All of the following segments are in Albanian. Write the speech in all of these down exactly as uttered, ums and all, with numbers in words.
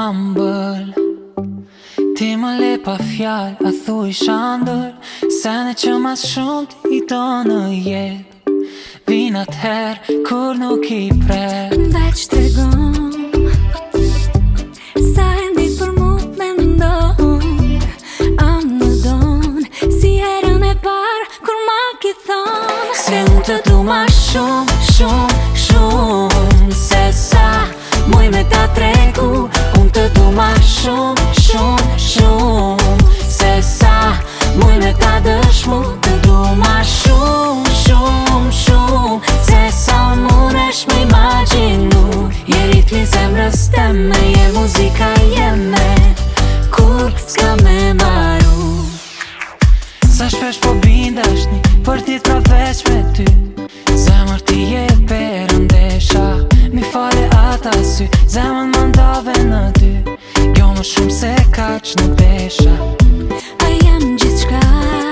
humble. Ti më le pa fjall, a thuj shandër, sene që mas shumë ti do në jet. Vin atëher kur nuk i pret. Veç t'regon sa e ndit për mu me mendon. Am në don si herën e par kur ma ki thon Se unë të du ma shumë, shumë, shumë se sa muj me ta tregu. Unë të du ma shumë, shumë, shumë se sa muj me ta dëshmu. Të du ma shumë, shumë, shumë se sa munesh me imaginu. Je ritmi zemrës teme, je muzika jeme kur s'ka me maru. Sa shpesh po bindesh një për dit pra veç me ty. Zemër ti je perëndesha, mi fale ata sy. Zemën më ndave në dy, jo më shumë se kaq në besha. A jam gjithë shka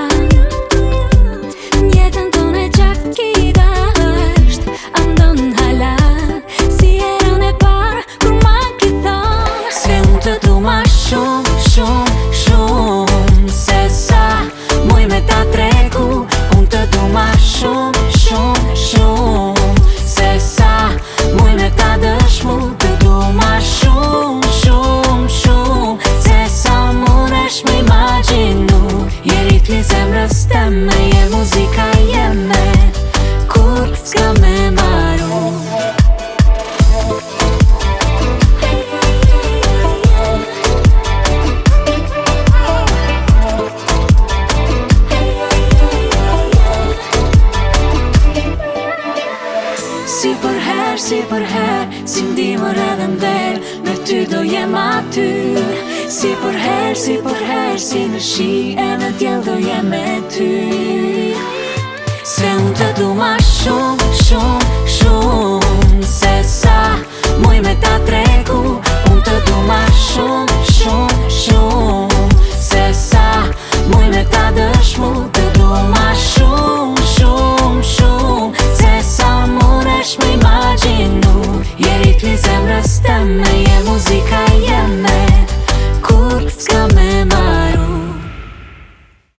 njetën tonë e gjak i dasht. A ndon hala si herën e par kur ma ki thon Se unë të du ma shumë, shumë, shumë se sa muj me ta tregu. Unë të du ma shumë, shumë, shumë se sa muj me ta dëshmu. Të du ma shumë, shumë, shumë se sa munesh me imaginu. Je ritmi zemrës teme, je muzika jeme kur s'ka me maru. Si për her, si për her, si m'dimër edhe m'ver, me ty do jem atyr. Si për her, si për her, si në shi edhe t'jell do jem me ty. Se unë të du ma shumë,